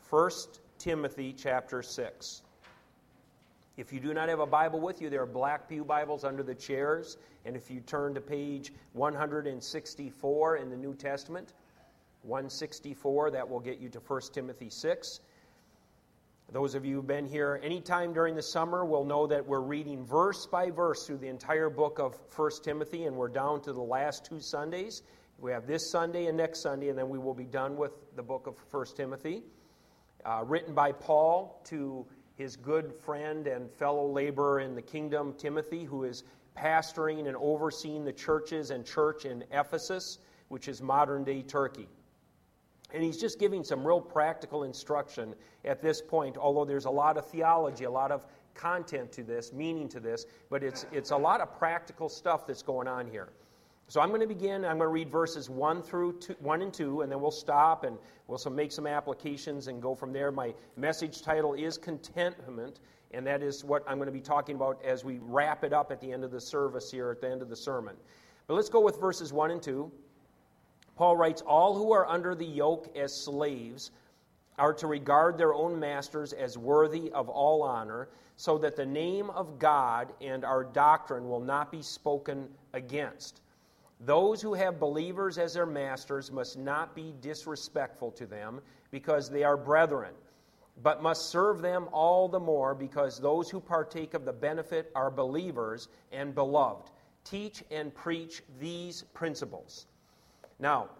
1 Timothy chapter 6. If you do not have a Bible with you, there are black pew Bibles under the chairs. And if you turn to page 164 in the New Testament, 164, that will get you to 1 Timothy 6. Those of you who've been here any time during the summer will know that we're reading verse by verse through the entire book of 1 Timothy, and we're down to the last 2 Sundays. We have this Sunday and next Sunday, and then we will be done with the book of 1 Timothy. Written by Paul to his good friend and fellow laborer in the kingdom, Timothy, who is pastoring and overseeing the churches and church in Ephesus, which is modern-day Turkey. And he's just giving some real practical instruction at this point, although there's a lot of theology, a lot of content to this, meaning to this, but it's a lot of practical stuff that's going on here. So I'm going to begin, I'm going to read verses 1 and 2, and then we'll stop and we'll make some applications and go from there. My message title is Contentment, and that is what I'm going to be talking about as we wrap it up at the end of the service here, at the end of the sermon. But let's go with verses 1 and 2. Paul writes, "All who are under the yoke as slaves are to regard their own masters as worthy of all honor, so that the name of God and our doctrine will not be spoken against. Those who have believers as their masters must not be disrespectful to them, because they are brethren, but must serve them all the more, because those who partake of the benefit are believers and beloved. Teach and preach these principles." Now,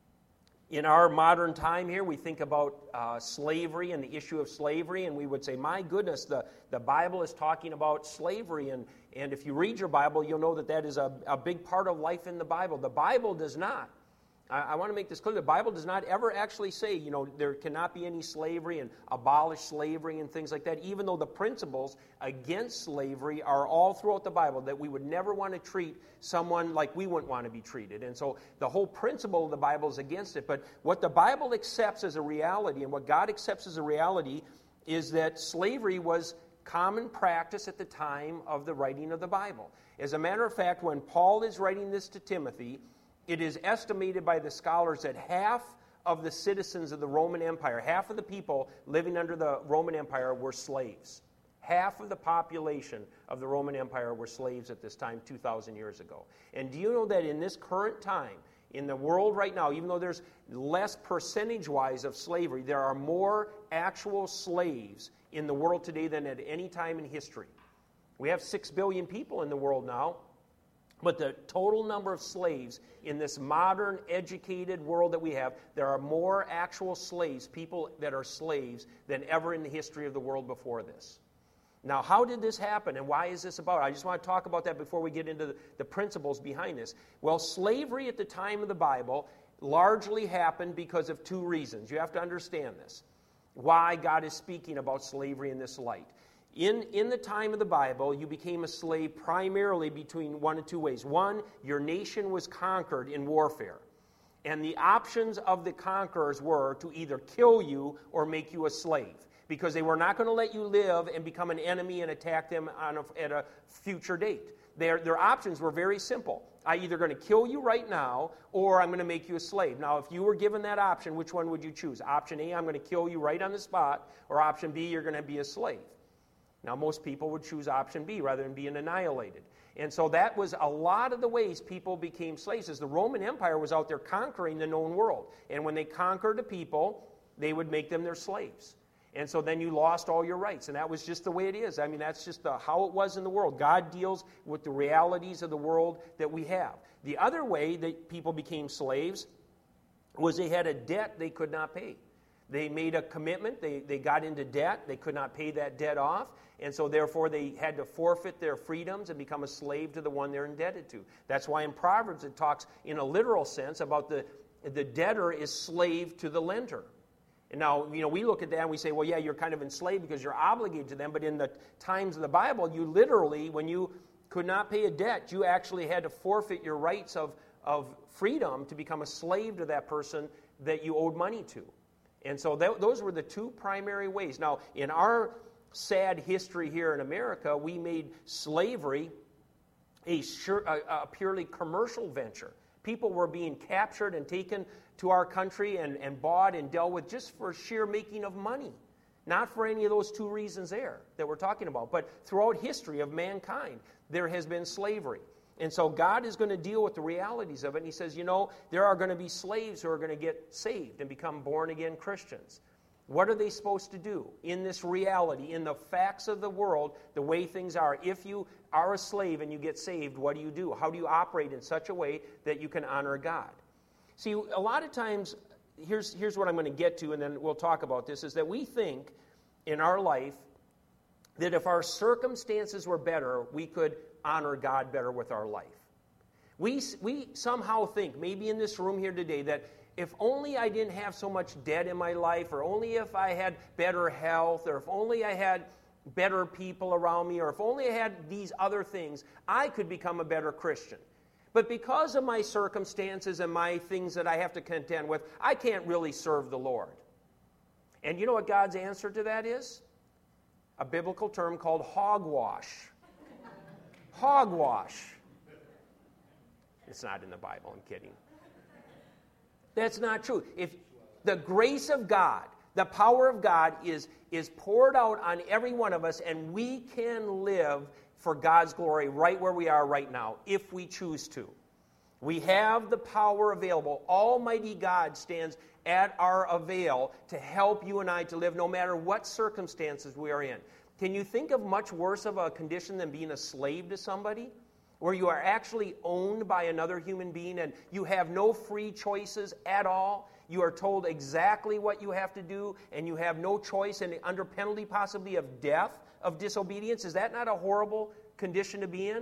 in our modern time here, we think about slavery and the issue of slavery, and we would say, my goodness, the Bible is talking about slavery, and if you read your Bible, you'll know that is a big part of life in the Bible. The Bible does not. I want to make this clear. The Bible does not ever actually say, there cannot be any slavery and abolish slavery and things like that, even though the principles against slavery are all throughout the Bible, that we would never want to treat someone like we wouldn't want to be treated. And so the whole principle of the Bible is against it. But what the Bible accepts as a reality, and what God accepts as a reality, is that slavery was common practice at the time of the writing of the Bible. As a matter of fact, when Paul is writing this to Timothy, it is estimated by the scholars that half of the citizens of the Roman Empire, half of the people living under the Roman Empire were slaves. Half of the population of the Roman Empire were slaves at this time 2,000 years ago. And do you know that in this current time, in the world right now, even though there's less percentage-wise of slavery, there are more actual slaves in the world today than at any time in history. We have 6 billion people in the world now. But the total number of slaves in this modern, educated world that we have, there are more actual slaves, people that are slaves, than ever in the history of the world before this. Now, how did this happen, and why is this about? I just want to talk about that before we get into the principles behind this. Well, slavery at the time of the Bible largely happened because of 2 reasons. You have to understand this, why God is speaking about slavery in this light. In the time of the Bible, you became a slave primarily between 1 of 2 ways. One, your nation was conquered in warfare. And the options of the conquerors were to either kill you or make you a slave, because they were not going to let you live and become an enemy and attack them at a future date. Their options were very simple. I'm either going to kill you right now, or I'm going to make you a slave. Now, if you were given that option, which one would you choose? Option A, I'm going to kill you right on the spot, or option B, you're going to be a slave. Now, most people would choose option B rather than being annihilated. And so that was a lot of the ways people became slaves, as the Roman Empire was out there conquering the known world. And when they conquered a people, they would make them their slaves. And so then you lost all your rights. And that was just the way it is. I mean, that's just how it was in the world. God deals with the realities of the world that we have. The other way that people became slaves was they had a debt they could not pay. They made a commitment. They got into debt. They could not pay that debt off. And so therefore they had to forfeit their freedoms and become a slave to the one they're indebted to. That's why in Proverbs it talks in a literal sense about the debtor is slave to the lender. And now, we look at that and we say, well, yeah, you're kind of enslaved because you're obligated to them. But in the times of the Bible, you literally, when you could not pay a debt, you actually had to forfeit your rights of freedom to become a slave to that person that you owed money to. And so those were the 2 primary ways. Now, in our sad history here in America, we made slavery a purely commercial venture. People were being captured and taken to our country and bought and dealt with just for sheer making of money. Not for any of those two reasons there that we're talking about. But throughout history of mankind, there has been slavery. And so God is going to deal with the realities of it. And he says, there are going to be slaves who are going to get saved and become born-again Christians. What are they supposed to do in this reality, in the facts of the world, the way things are? If you are a slave and you get saved, what do you do? How do you operate in such a way that you can honor God? See, a lot of times, here's what I'm going to get to, and then we'll talk about this, is that we think in our life that if our circumstances were better, we could honor God better with our life. We somehow think, maybe in this room here today, that if only I didn't have so much debt in my life, or only if I had better health, or if only I had better people around me, or if only I had these other things, I could become a better Christian. But because of my circumstances and my things that I have to contend with, I can't really serve the Lord. And you know what God's answer to that is? A biblical term called hogwash. Hogwash. It's not in the Bible, I'm kidding. That's not true. If the grace of God, the power of God is poured out on every one of us, and we can live for God's glory right where we are right now, if we choose to. We have the power available. Almighty God stands at our avail to help you and I to live no matter what circumstances we are in. Can you think of much worse of a condition than being a slave to somebody? Where you are actually owned by another human being and you have no free choices at all. You are told exactly what you have to do and you have no choice, and under penalty possibly of death, of disobedience. Is that not a horrible condition to be in?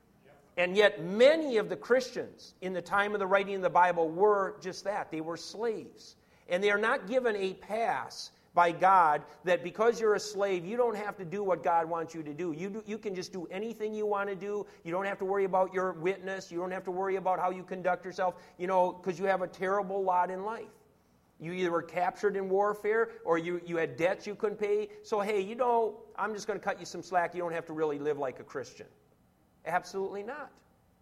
And yet many of the Christians in the time of the writing of the Bible were just that. They were slaves. And they are not given a pass by God that because you're a slave, you don't have to do what God wants you to do. You can just do anything you want to do. You don't have to worry about your witness. You don't have to worry about how you conduct yourself, because you have a terrible lot in life. You either were captured in warfare or you had debts you couldn't pay. So, hey, I'm just going to cut you some slack. You don't have to really live like a Christian. Absolutely not.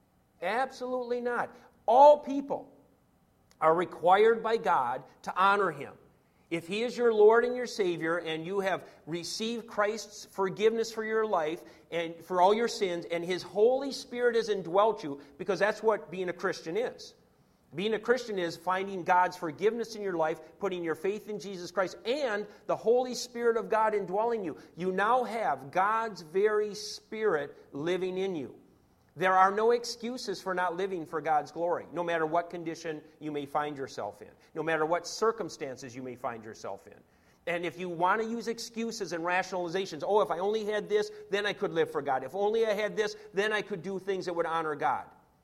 Absolutely not. All people are required by God to honor Him. If He is your Lord and your Savior, and you have received Christ's forgiveness for your life and for all your sins, and His Holy Spirit has indwelt you, because that's what being a Christian is. Being a Christian is finding God's forgiveness in your life, putting your faith in Jesus Christ, and the Holy Spirit of God indwelling you. You now have God's very Spirit living in you. There are no excuses for not living for God's glory, no matter what condition you may find yourself in, no matter what circumstances you may find yourself in. And if you want to use excuses and rationalizations, if I only had this, then I could live for God. If only I had this, then I could do things that would honor God.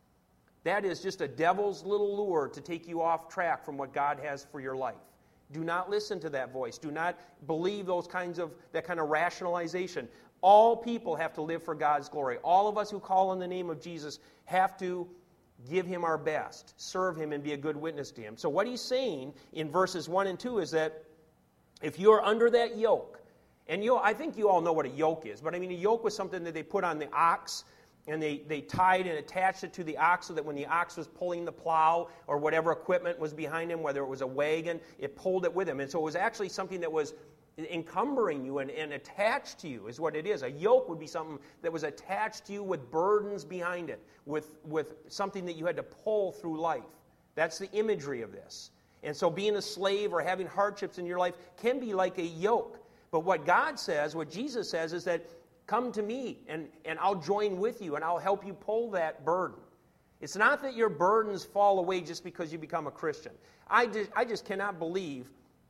That is just a devil's little lure to take you off track from what God has for your life. Do not listen to that voice. Do not believe that kind of rationalization. All people have to live for God's glory. All of us who call on the name of Jesus have to give Him our best, serve Him, and be a good witness to Him. So what he's saying in verses 1 and 2 is that if you're under that yoke, and I think you all know what a yoke is, but a yoke was something that they put on the ox, and they tied and attached it to the ox so that when the ox was pulling the plow or whatever equipment was behind him, whether it was a wagon, it pulled it with him. And so it was actually something that was encumbering you and attached to you is what it is. A yoke would be something that was attached to you with burdens behind it, with something that you had to pull through life. That's the imagery of this. And so being a slave or having hardships in your life can be like a yoke. But what God says, what Jesus says, is that come to me and I'll join with you and I'll help you pull that burden. It's not that your burdens fall away just because you become a Christian. I just cannot believe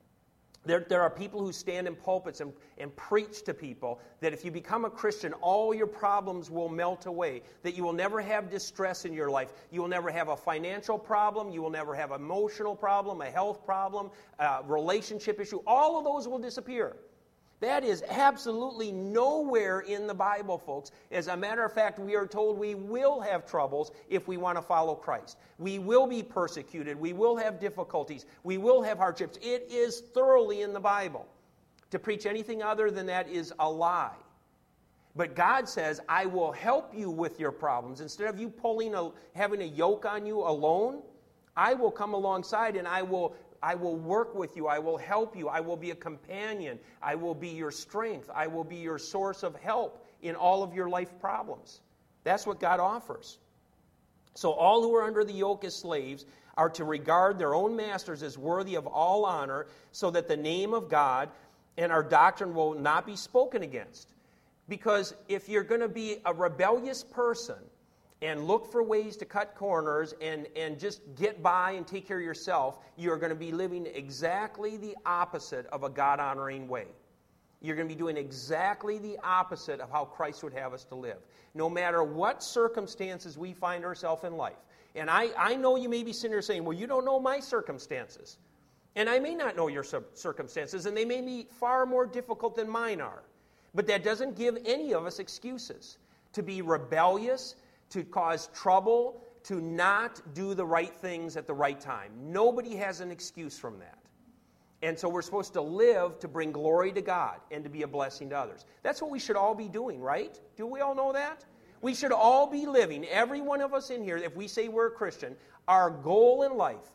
there are people who stand in pulpits and preach to people that if you become a Christian, all your problems will melt away, that you will never have distress in your life. You will never have a financial problem. You will never have an emotional problem, a health problem, a relationship issue. All of those will disappear. That is absolutely nowhere in the Bible, folks. As a matter of fact, we are told we will have troubles if we want to follow Christ. We will be persecuted. We will have difficulties. We will have hardships. It is thoroughly in the Bible. To preach anything other than that is a lie. But God says, I will help you with your problems. Instead of you having a yoke on you alone, I will come alongside and I will work with you. I will help you. I will be a companion. I will be your strength. I will be your source of help in all of your life problems. That's what God offers. So all who are under the yoke as slaves are to regard their own masters as worthy of all honor, so that the name of God and our doctrine will not be spoken against. Because if you're going to be a rebellious person and look for ways to cut corners and just get by and take care of yourself, you're going to be living exactly the opposite of a God-honoring way. You're going to be doing exactly the opposite of how Christ would have us to live. No matter what circumstances we find ourselves in life. And I know you may be sitting there saying, well, you don't know my circumstances. And I may not know your circumstances, and they may be far more difficult than mine are. But that doesn't give any of us excuses to be rebellious, to cause trouble, to not do the right things at the right time. Nobody has an excuse from that. And so we're supposed to live to bring glory to God and to be a blessing to others. That's what we should all be doing, right? Do we all know that? We should all be living, every one of us in here, if we say we're a Christian, our goal in life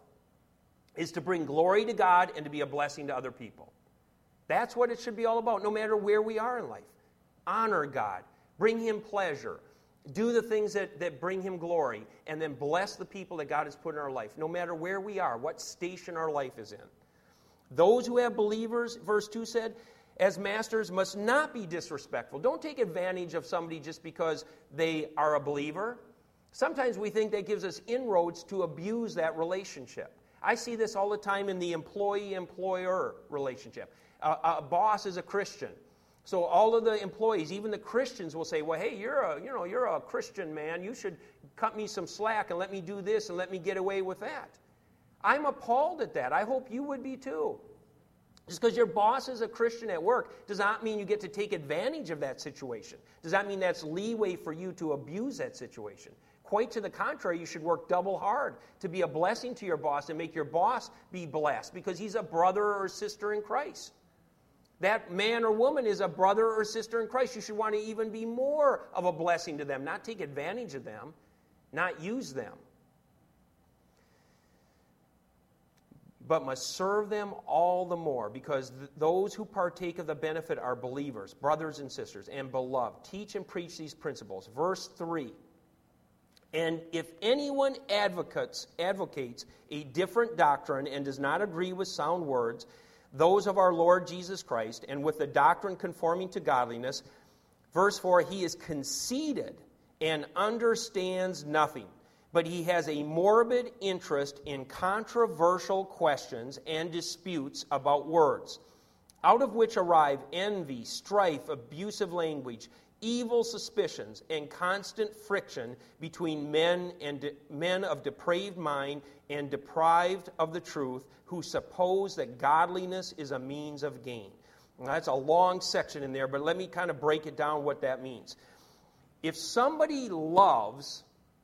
is to bring glory to God and to be a blessing to other people. That's what it should be all about, no matter where we are in life. Honor God. Bring Him pleasure. Do the things that bring Him glory. And then bless the people that God has put in our life, no matter where we are, what station our life is in. Those who have believers, verse 2 said, as masters must not be disrespectful. Don't take advantage of somebody just because they are a believer. Sometimes we think that gives us inroads to abuse that relationship. I see this all the time in the employee-employer relationship. A boss is a Christian. So all of the employees, even the Christians, will say, well, hey, you're a Christian man. You should cut me some slack and let me do this and let me get away with that. I'm appalled at that. I hope you would be too. Just because your boss is a Christian at work does not mean you get to take advantage of that situation. Does that mean that's leeway for you to abuse that situation? Quite to the contrary, you should work double hard to be a blessing to your boss and make your boss be blessed because he's a brother or sister in Christ. That man or woman is a brother or sister in Christ. You should want to even be more of a blessing to them, not take advantage of them, not use them. But must serve them all the more, because those who partake of the benefit are believers, brothers and sisters, and beloved. Teach and preach these principles. Verse 3. And if anyone advocates a different doctrine and does not agree with sound words, those of our Lord Jesus Christ, and with the doctrine conforming to godliness, verse 4, he is conceited and understands nothing, but he has a morbid interest in controversial questions and disputes about words, out of which arrive envy, strife, abusive language, evil suspicions, and constant friction between men of depraved mind and deprived of the truth, who suppose that godliness is a means of gain. Now, that's a long section in there, but let me kind of break it down what that means. If somebody loves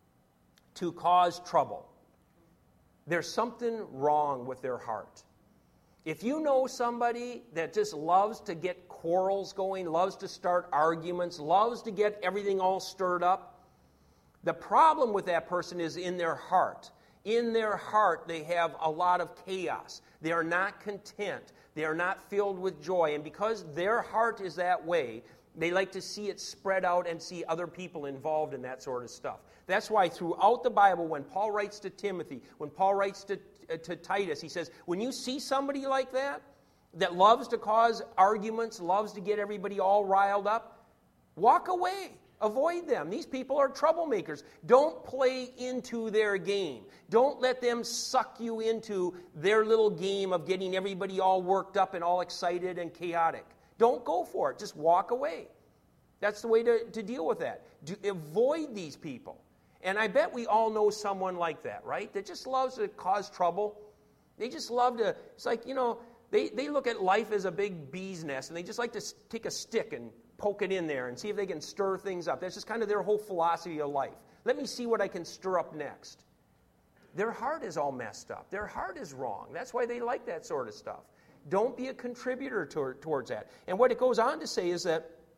to cause trouble, there's something wrong with their heart. If you know somebody that just loves to get quarrels going, loves to start arguments, loves to get everything all stirred up, the problem with that person is in their heart. In their heart, they have a lot of chaos. They are not content. They are not filled with joy. And because their heart is that way, they like to see it spread out and see other people involved in that sort of stuff. That's why throughout the Bible, when Paul writes to Timothy, when Paul writes to Titus, he says, when you see somebody like that loves to cause arguments, loves to get everybody all riled up, walk away. Avoid them. These people are troublemakers. Don't play into their game. Don't let them suck you into their little game of getting everybody all worked up and all excited and chaotic. Don't go for it. Just walk away. That's the way to deal with that. Avoid these people. And I bet we all know someone like that, right? That just loves to cause trouble. They just love to, it's like, they look at life as a big bee's nest, and they just like to take a stick and poke it in there and see if they can stir things up. That's just kind of their whole philosophy of life. Let me see what I can stir up next. Their heart is all messed up. Their heart is wrong. That's why they like that sort of stuff. Don't be a contributor towards that. And what it goes on to say is that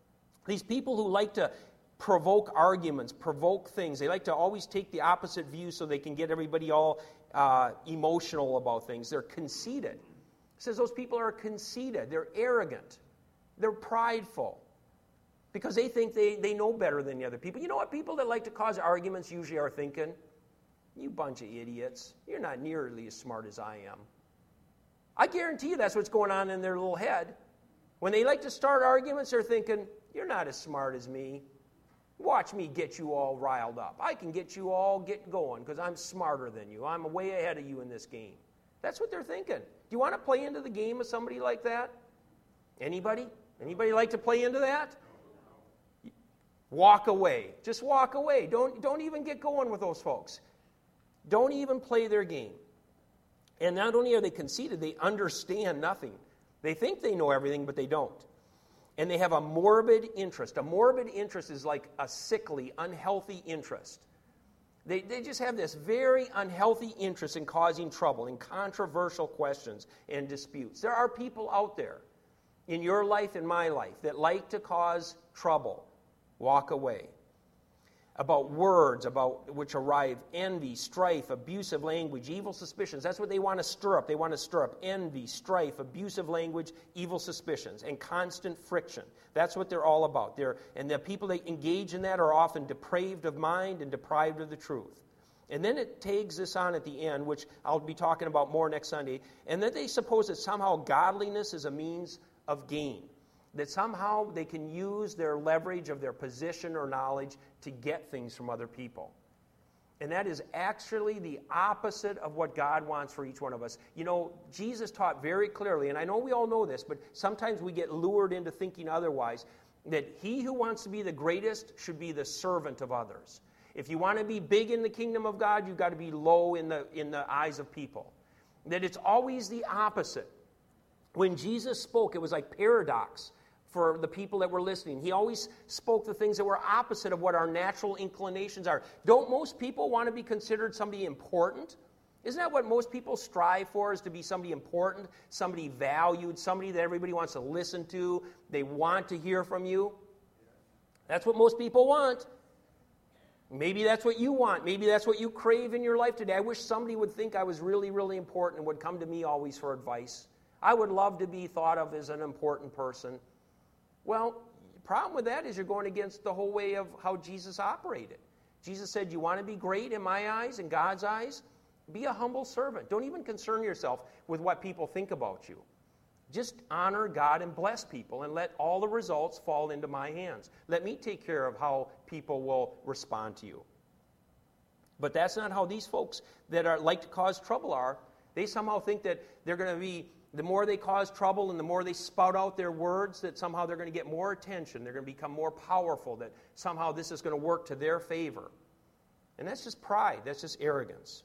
These people who like to provoke arguments, provoke things. They like to always take the opposite view so they can get everybody all emotional about things. They're conceited. It says those people are conceited. They're arrogant. They're prideful. Because they think they know better than the other people. You know what people that like to cause arguments usually are thinking? You bunch of idiots. You're not nearly as smart as I am. I guarantee you that's what's going on in their little head. When they like to start arguments, they're thinking, you're not as smart as me. Watch me get you all riled up. I can get you all getting going because I'm smarter than you. I'm way ahead of you in this game. That's what they're thinking. Do you want to play into the game of somebody like that? Anybody? Anybody like to play into that? Walk away. Just walk away. Don't even get going with those folks. Don't even play their game. And not only are they conceited, they understand nothing. They think they know everything, but they don't. And they have a morbid interest. A morbid interest is like a sickly, unhealthy interest. They just have this very unhealthy interest in causing trouble, in controversial questions and disputes. There are people out there in your life and my life that like to cause trouble. Walk away. About words, about which arrive envy, strife, abusive language, evil suspicions. That's what they want to stir up. They want to stir up envy, strife, abusive language, evil suspicions, and constant friction. That's what they're all about. And the people that engage in that are often depraved of mind and deprived of the truth. And then it tags this on at the end, which I'll be talking about more next Sunday, and then they suppose that somehow godliness is a means of gain. That somehow they can use their leverage of their position or knowledge to get things from other people. And that is actually the opposite of what God wants for each one of us. You know, Jesus taught very clearly, and I know we all know this, but sometimes we get lured into thinking otherwise, that he who wants to be the greatest should be the servant of others. If you want to be big in the kingdom of God, you've got to be low in the eyes of people. That it's always the opposite. When Jesus spoke, it was like paradox for the people that were listening. He always spoke the things that were opposite of what our natural inclinations are. Don't most people want to be considered somebody important? Isn't that what most people strive for, is to be somebody important, somebody valued, somebody that everybody wants to listen to, they want to hear from you? That's what most people want. Maybe that's what you want. Maybe that's what you crave in your life today. I wish somebody would think I was really, really important and would come to me always for advice. I would love to be thought of as an important person. Well, the problem with that is you're going against the whole way of how Jesus operated. Jesus said, you want to be great in my eyes, in God's eyes? Be a humble servant. Don't even concern yourself with what people think about you. Just honor God and bless people and let all the results fall into my hands. Let me take care of how people will respond to you. But that's not how these folks that like to cause trouble are. They somehow think that they're going to be, the more they cause trouble and the more they spout out their words, that somehow they're going to get more attention. They're going to become more powerful, that somehow this is going to work to their favor. And that's just pride. That's just arrogance.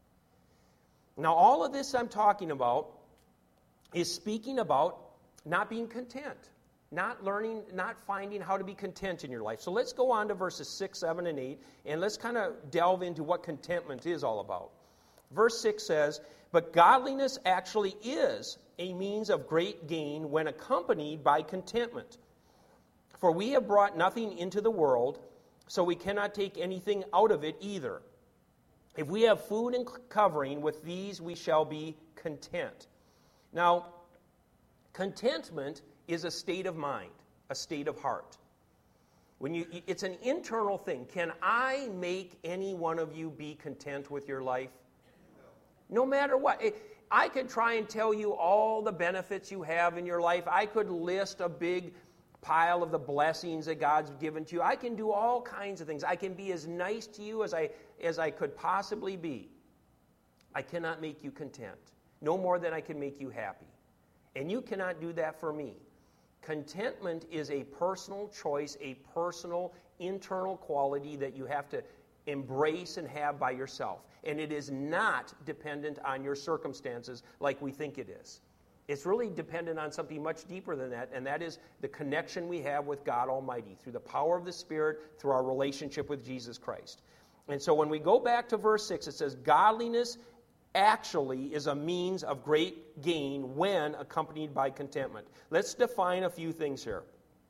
Now, all of this I'm talking about is speaking about not being content, not learning, not finding how to be content in your life. So let's go on to verses 6, 7, and 8, and let's kind of delve into what contentment is all about. Verse 6 says, but godliness actually is a means of great gain when accompanied by contentment. For we have brought nothing into the world, so we cannot take anything out of it either. If we have food and covering, with these we shall be content. Now, contentment is a state of mind, a state of heart. It's an internal thing. Can I make any one of you be content with your life? No matter what. I could try and tell you all the benefits you have in your life. I could list a big pile of the blessings that God's given to you. I can do all kinds of things. I can be as nice to you as I could possibly be. I cannot make you content. No more than I can make you happy. And you cannot do that for me. Contentment is a personal choice, a personal internal quality that you have to embrace and have by yourself. And it is not dependent on your circumstances like we think it is. It's really dependent on something much deeper than that, and that is the connection we have with God Almighty through the power of the Spirit, through our relationship with Jesus Christ. And so when we go back to verse 6, it says, godliness actually is a means of great gain when accompanied by contentment. Let's define a few things here.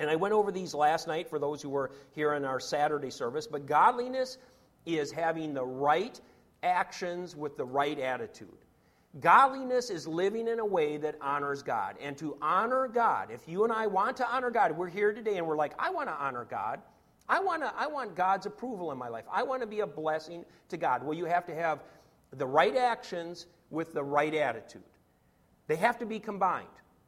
And I went over these last night for those who were here in our Saturday service. But godliness is having the right actions with the right attitude. Godliness is living in a way that honors God. And to honor God, if you and I want to honor God, we're here today and we're like, I want to honor God. I want God's approval in my life. I want to be a blessing to God. Well, you have to have the right actions with the right attitude. They have to be combined.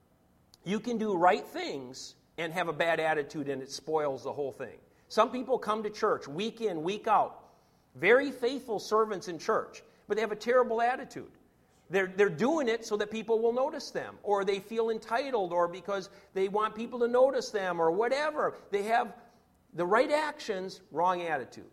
You can do right things and have a bad attitude and it spoils the whole thing. Some people come to church week in, week out, very faithful servants in church, but they have a terrible attitude. They're doing it so that people will notice them, or they feel entitled, or because they want people to notice them, or whatever. They have the right actions, wrong attitude.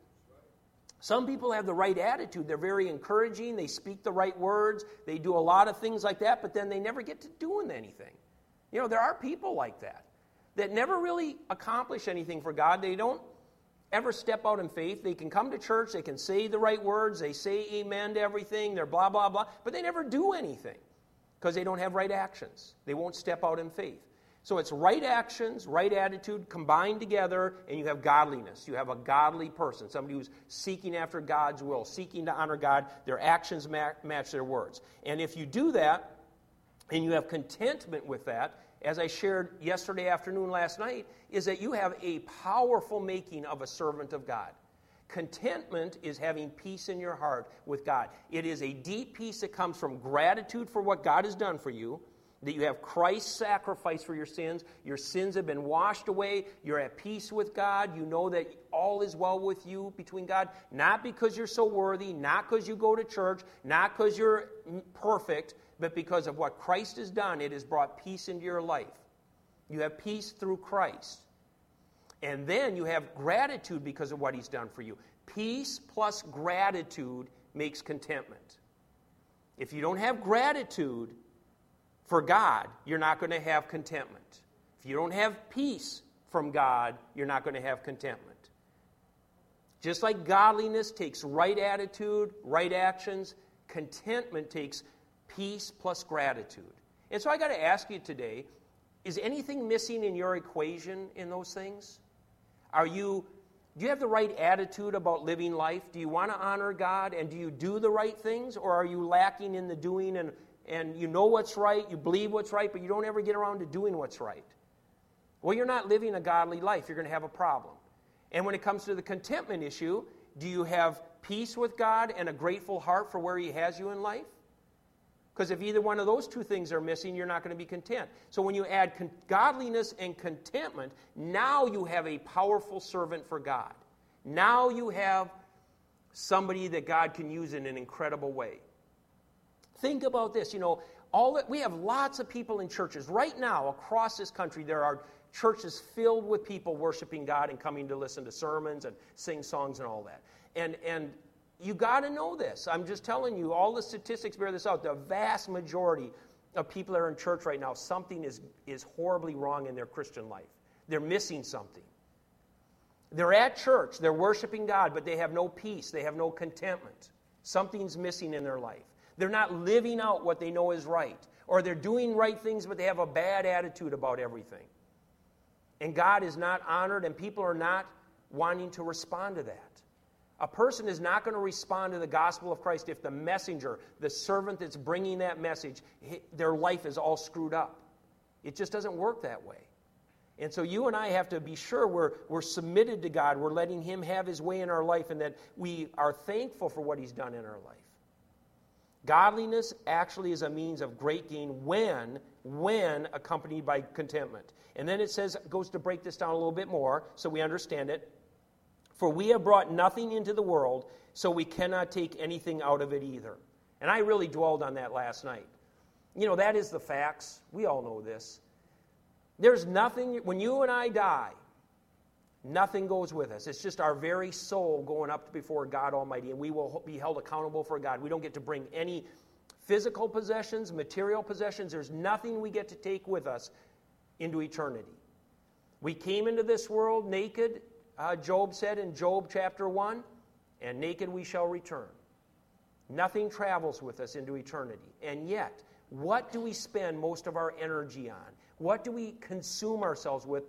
Some people have the right attitude. They're very encouraging. They speak the right words. They do a lot of things like that, but then they never get to doing anything. You know, there are people like that never really accomplish anything for God. They don't ever step out in faith. They can come to church. They can say the right words. They say amen to everything. They're blah, blah, blah. But they never do anything because they don't have right actions. They won't step out in faith. So it's right actions, right attitude combined together, and you have godliness. You have a godly person, somebody who's seeking after God's will, seeking to honor God. Their actions match their words. And if you do that, and you have contentment with that, as I shared yesterday afternoon, last night, is that you have a powerful making of a servant of God. Contentment is having peace in your heart with God. It is a deep peace that comes from gratitude for what God has done for you, that you have Christ's sacrifice for your sins have been washed away, you're at peace with God, you know that all is well with you between God, not because you're so worthy, not because you go to church, not because you're perfect, but because of what Christ has done. It has brought peace into your life. You have peace through Christ. And then you have gratitude because of what He's done for you. Peace plus gratitude makes contentment. If you don't have gratitude for God, you're not going to have contentment. If you don't have peace from God, you're not going to have contentment. Just like godliness takes right attitude, right actions, contentment takes peace plus gratitude. And so I got to ask you today, is anything missing in your equation in those things? Do you have the right attitude about living life? Do you want to honor God, and do you do the right things, or are you lacking in the doing, and you know what's right, you believe what's right, but you don't ever get around to doing what's right? Well, you're not living a godly life. You're going to have a problem. And when it comes to the contentment issue, do you have peace with God and a grateful heart for where He has you in life? Because if either one of those two things are missing, you're not going to be content. So when you add godliness and contentment, now you have a powerful servant for God. Now you have somebody that God can use in an incredible way. Think about this. You know, we have lots of people in churches. Right now, across this country, there are churches filled with people worshiping God and coming to listen to sermons and sing songs and all that. And you got to know this. I'm just telling you, all the statistics bear this out. The vast majority of people that are in church right now, something is horribly wrong in their Christian life. They're missing something. They're at church, they're worshiping God, but they have no peace, they have no contentment. Something's missing in their life. They're not living out what they know is right. Or they're doing right things, but they have a bad attitude about everything. And God is not honored, and people are not wanting to respond to that. A person is not going to respond to the gospel of Christ if the messenger, the servant that's bringing that message, their life is all screwed up. It just doesn't work that way. And so you and I have to be sure we're submitted to God, we're letting Him have His way in our life, and that we are thankful for what He's done in our life. Godliness actually is a means of great gain when accompanied by contentment. And then it goes to break this down a little bit more so we understand it. For we have brought nothing into the world, so we cannot take anything out of it either. And I really dwelled on that last night. You know, that is the facts. We all know this. There's nothing, when you and I die, nothing goes with us. It's just our very soul going up before God Almighty, and we will be held accountable for God. We don't get to bring any physical possessions, material possessions. There's nothing we get to take with us into eternity. We came into this world naked, Job said in Job chapter 1, and naked we shall return. Nothing travels with us into eternity. And yet, what do we spend most of our energy on? What do we consume ourselves with but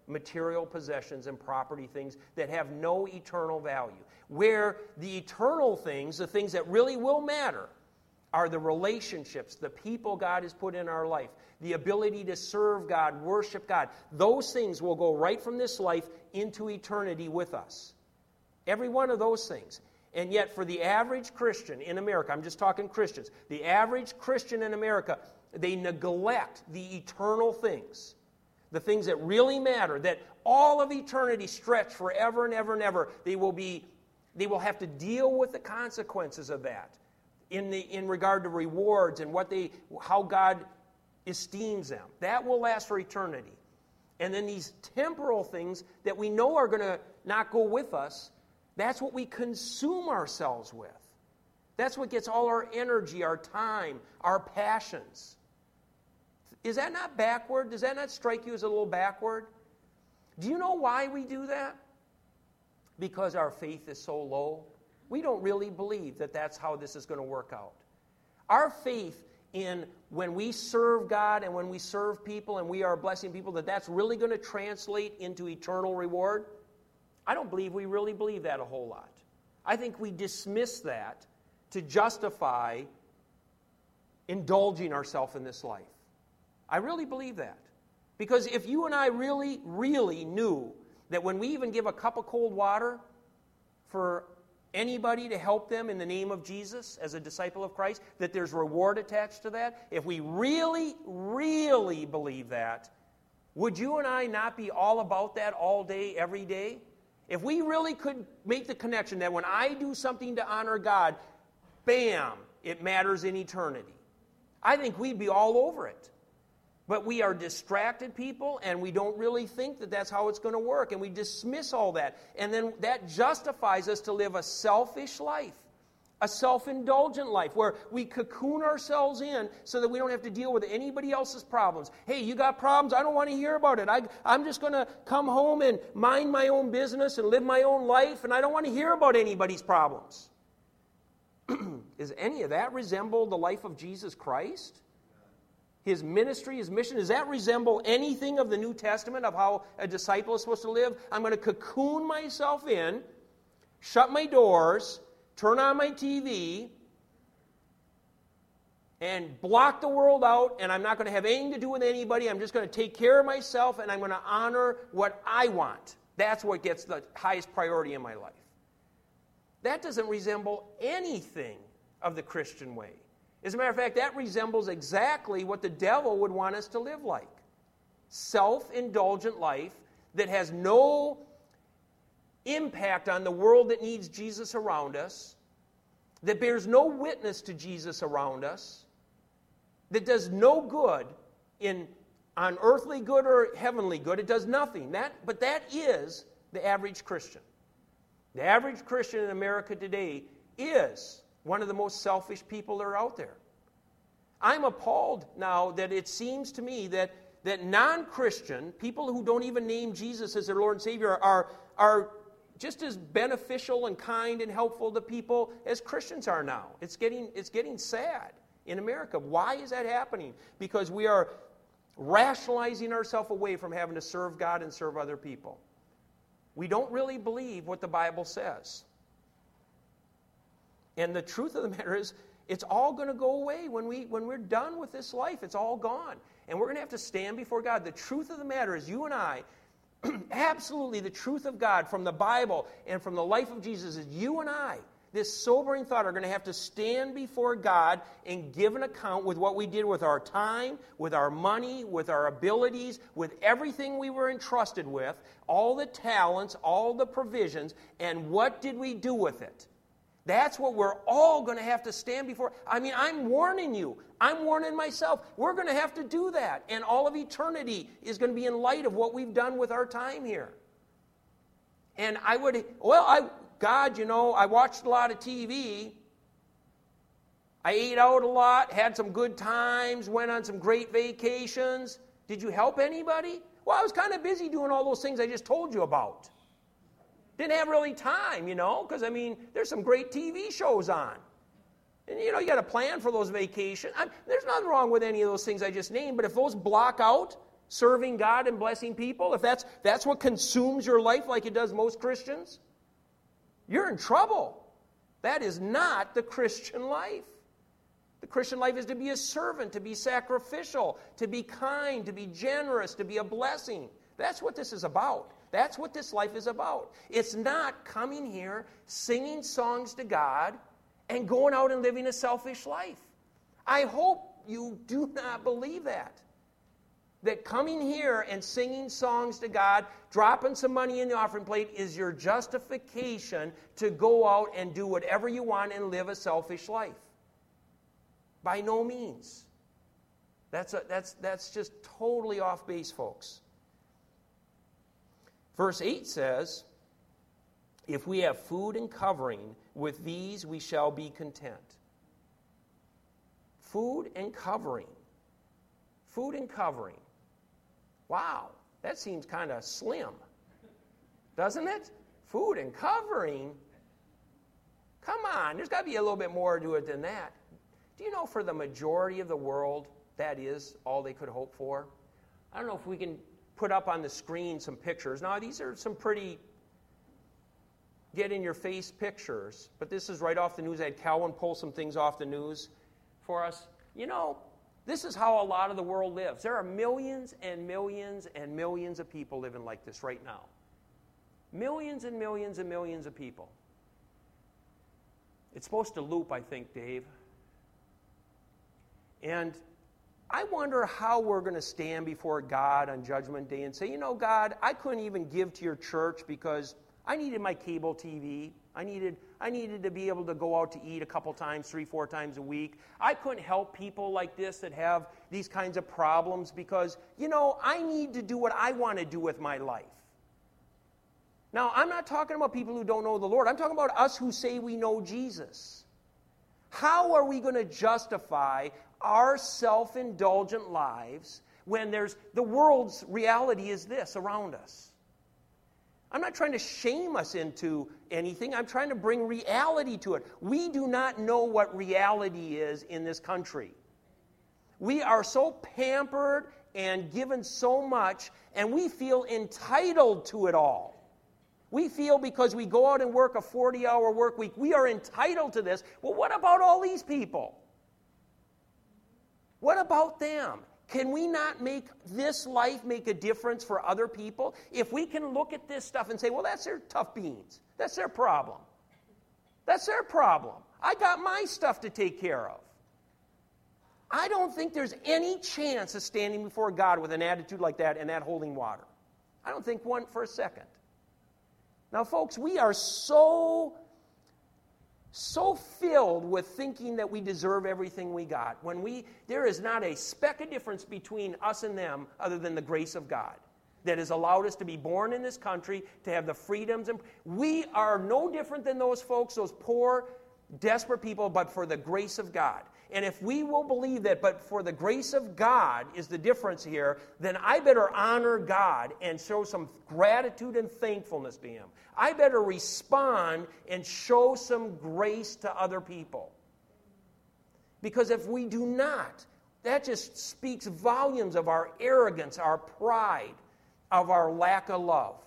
material possessions and property things that have no eternal value. Where the eternal things, the things that really will matter, are the relationships, the people God has put in our life, the ability to serve God, worship God. Those things will go right from this life into eternity with us. Every one of those things. And yet for the average Christian in America, I'm just talking Christians, the average Christian in America, they neglect the eternal things, the things that really matter, that all of eternity stretch forever and ever and ever. They will have to deal with the consequences of that in regard to rewards and how God esteems them. That will last for eternity. And then these temporal things that we know are going to not go with us, that's what we consume ourselves with. That's what gets all our energy, our time, our passions. Is that not backward? Does that not strike you as a little backward? Do you know why we do that? Because our faith is so low. We don't really believe that that's how this is going to work out. Our faith in when we serve God and when we serve people and we are blessing people, that's really going to translate into eternal reward, I don't believe we really believe that a whole lot. I think we dismiss that to justify indulging ourselves in this life. I really believe that. Because if you and I really, really knew that when we even give a cup of cold water for anybody to help them in the name of Jesus as a disciple of Christ, that there's reward attached to that, if we really, really believe that, would you and I not be all about that all day, every day? If we really could make the connection that when I do something to honor God, bam, it matters in eternity, I think we'd be all over it. But we are distracted people, and we don't really think that that's how it's going to work, and we dismiss all that. And then that justifies us to live a selfish life, a self-indulgent life, where we cocoon ourselves in so that we don't have to deal with anybody else's problems. Hey, you got problems? I don't want to hear about it. I'm just going to come home and mind my own business and live my own life, and I don't want to hear about anybody's problems. Does any of that resemble the life of Jesus Christ? His ministry, his mission, does that resemble anything of the New Testament of how a disciple is supposed to live? I'm going to cocoon myself in, shut my doors, turn on my TV, and block the world out, and I'm not going to have anything to do with anybody. I'm just going to take care of myself, and I'm going to honor what I want. That's what gets the highest priority in my life. That doesn't resemble anything of the Christian way. As a matter of fact, that resembles exactly what the devil would want us to live like. Self-indulgent life that has no impact on the world that needs Jesus around us, that bears no witness to Jesus around us, that does no good on earthly good or heavenly good. It does nothing. But that is the average Christian. The average Christian in America today is one of the most selfish people that are out there. I'm appalled now that it seems to me that non-Christian, people who don't even name Jesus as their Lord and Savior, are just as beneficial and kind and helpful to people as Christians are now. It's getting sad in America. Why is that happening? Because we are rationalizing ourselves away from having to serve God and serve other people. We don't really believe what the Bible says. And the truth of the matter is, it's all going to go away when we're done with this life. It's all gone. And we're going to have to stand before God. The truth of the matter is, you and I, absolutely the truth of God from the Bible and from the life of Jesus is you and I, this sobering thought, are going to have to stand before God and give an account with what we did with our time, with our money, with our abilities, with everything we were entrusted with, all the talents, all the provisions, and what did we do with it? That's what we're all going to have to stand before. I mean, I'm warning you. I'm warning myself. We're going to have to do that. And all of eternity is going to be in light of what we've done with our time here. And I watched a lot of TV. I ate out a lot, had some good times, went on some great vacations. Did you help anybody? Well, I was kind of busy doing all those things I just told you about. Didn't have really time, because, there's some great TV shows on. And, you got to plan for those vacations. There's nothing wrong with any of those things I just named, but if those block out serving God and blessing people, if that's what consumes your life like it does most Christians, you're in trouble. That is not the Christian life. The Christian life is to be a servant, to be sacrificial, to be kind, to be generous, to be a blessing. That's what this is about. That's what this life is about. It's not coming here, singing songs to God, and going out and living a selfish life. I hope you do not believe that. That coming here and singing songs to God, dropping some money in the offering plate is your justification to go out and do whatever you want and live a selfish life. By no means. That's just totally off base, folks. Verse 8 says, if we have food and covering, with these we shall be content. Food and covering. Food and covering. Wow, that seems kind of slim, doesn't it? Food and covering? Come on, there's got to be a little bit more to it than that. Do you know for the majority of the world, that is all they could hope for? I don't know if we can put up on the screen some pictures. Now, these are some pretty get-in-your-face pictures, but this is right off the news. I had Calvin pull some things off the news for us. You know, this is how a lot of the world lives. There are millions and millions and millions of people living like this right now. Millions and millions and millions of people. It's supposed to loop, I think, Dave. And I wonder how we're going to stand before God on Judgment Day and say, you know, God, I couldn't even give to your church because I needed my cable TV. I needed to be able to go out to eat a couple times, 3-4 times a week. I couldn't help people like this that have these kinds of problems because, you know, I need to do what I want to do with my life. Now, I'm not talking about people who don't know the Lord. I'm talking about us who say we know Jesus. How are we going to justify our self-indulgent lives when the world's reality is this around us? I'm not trying to shame us into anything. I'm trying to bring reality to it. We do not know what reality is in this country. We are so pampered and given so much, and we feel entitled to it all. We feel because we go out and work a 40-hour work week, we are entitled to this. Well, what about all these people? What about them? Can we not make this life make a difference for other people? If we can look at this stuff and say, well, that's their tough beans. That's their problem. That's their problem. I got my stuff to take care of. I don't think there's any chance of standing before God with an attitude like that and that holding water. I don't think one for a second. Now, folks, we are so filled with thinking that we deserve everything we got. There is not a speck of difference between us and them other than the grace of God that has allowed us to be born in this country, to have the freedoms. And we are no different than those folks, those poor, desperate people, but for the grace of God. And if we will believe that, but for the grace of God is the difference here, then I better honor God and show some gratitude and thankfulness to Him. I better respond and show some grace to other people. Because if we do not, that just speaks volumes of our arrogance, our pride, of our lack of love.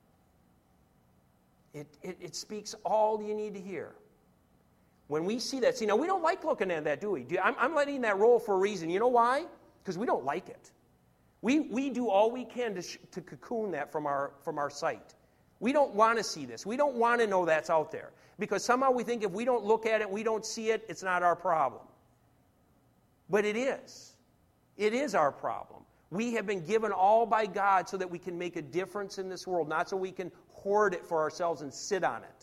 It speaks all you need to hear. When we see that, now we don't like looking at that, do we? I'm letting that roll for a reason. You know why? Because we don't like it. We do all we can to cocoon that from our sight. We don't want to see this. We don't want to know that's out there. Because somehow we think if we don't look at it, we don't see it, it's not our problem. But it is. It is our problem. We have been given all by God so that we can make a difference in this world, not so we can hoard it for ourselves and sit on it.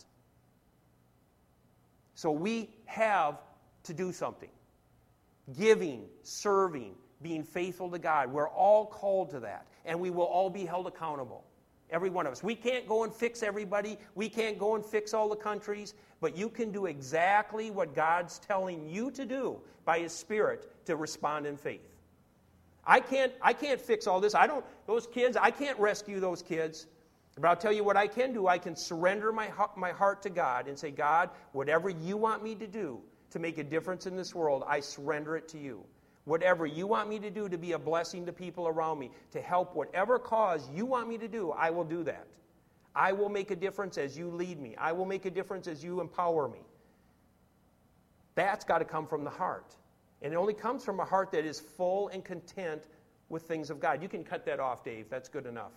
So we have to do something. Giving, serving, being faithful to God. We're all called to that. And we will all be held accountable. Every one of us. We can't go and fix everybody. We can't go and fix all the countries. But you can do exactly what God's telling you to do by His Spirit to respond in faith. I can't fix all this. I can't rescue those kids. But I'll tell you what I can do. I can surrender my heart to God and say, God, whatever you want me to do to make a difference in this world, I surrender it to you. Whatever you want me to do to be a blessing to people around me, to help whatever cause you want me to do, I will do that. I will make a difference as you lead me. I will make a difference as you empower me. That's got to come from the heart. And it only comes from a heart that is full and content with things of God. You can cut that off, Dave. That's good enough.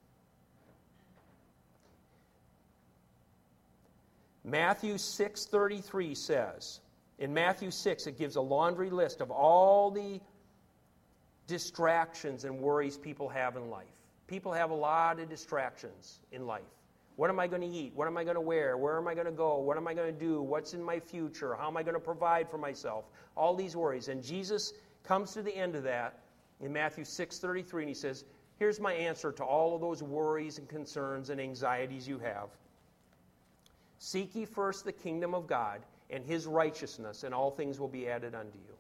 Matthew 6:33 says, in Matthew 6, it gives a laundry list of all the distractions and worries people have in life. People have a lot of distractions in life. What am I going to eat? What am I going to wear? Where am I going to go? What am I going to do? What's in my future? How am I going to provide for myself? All these worries. And Jesus comes to the end of that in Matthew 6:33, and he says, here's my answer to all of those worries and concerns and anxieties you have. Seek ye first the kingdom of God and his righteousness, and all things will be added unto you.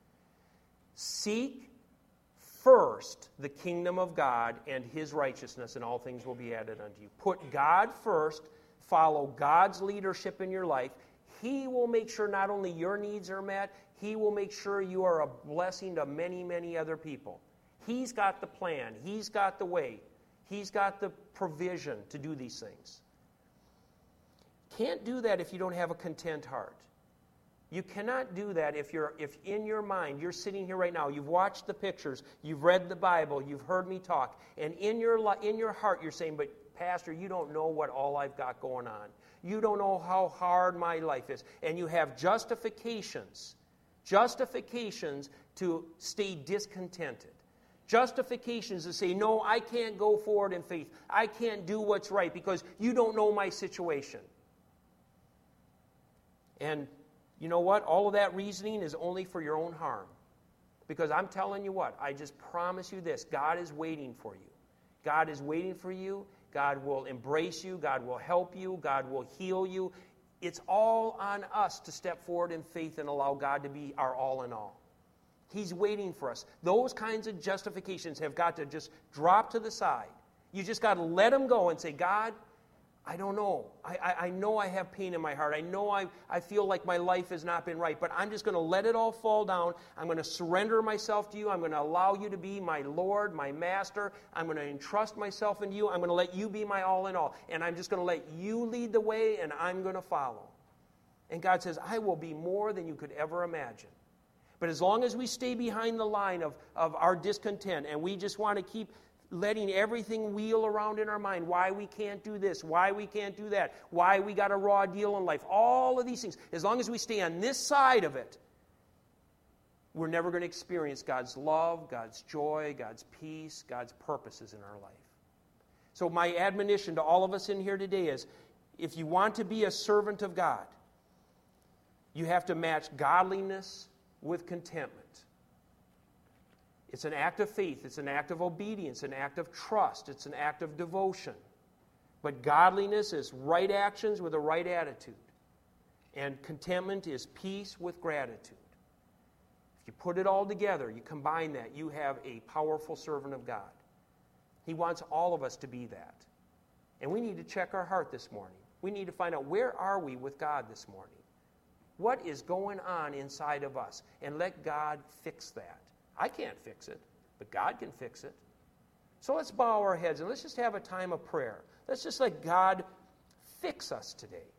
Seek first the kingdom of God and his righteousness, and all things will be added unto you. Put God first. Follow God's leadership in your life. He will make sure not only your needs are met, he will make sure you are a blessing to many, many other people. He's got the plan. He's got the way. He's got the provision to do these things. Can't do that if you don't have a content heart. You cannot do that if in your mind, you're sitting here right now, you've watched the pictures, you've read the Bible, you've heard me talk, and in your heart you're saying, but Pastor, you don't know what all I've got going on. You don't know how hard my life is. And you have justifications to stay discontented. Justifications to say, no, I can't go forward in faith. I can't do what's right because you don't know my situation. And you know what? All of that reasoning is only for your own harm. Because I'm telling you what, I just promise you this, God is waiting for you. God is waiting for you. God will embrace you. God will help you. God will heal you. It's all on us to step forward in faith and allow God to be our all in all. He's waiting for us. Those kinds of justifications have got to just drop to the side. You just got to let them go and say, God, I don't know. I know I have pain in my heart. I know I feel like my life has not been right, but I'm just going to let it all fall down. I'm going to surrender myself to you. I'm going to allow you to be my Lord, my Master. I'm going to entrust myself in you. I'm going to let you be my all in all. And I'm just going to let you lead the way, and I'm going to follow. And God says, I will be more than you could ever imagine. But as long as we stay behind the line of our discontent, and we just want to keep letting everything wheel around in our mind, why we can't do this, why we can't do that, why we got a raw deal in life, all of these things, as long as we stay on this side of it, we're never going to experience God's love, God's joy, God's peace, God's purposes in our life. So my admonition to all of us in here today is, if you want to be a servant of God, you have to match godliness with contentment. It's an act of faith. It's an act of obedience, an act of trust. It's an act of devotion. But godliness is right actions with a right attitude. And contentment is peace with gratitude. If you put it all together, you combine that, you have a powerful servant of God. He wants all of us to be that. And we need to check our heart this morning. We need to find out, where are we with God this morning? What is going on inside of us? And let God fix that. I can't fix it, but God can fix it. So let's bow our heads and let's just have a time of prayer. Let's just let God fix us today.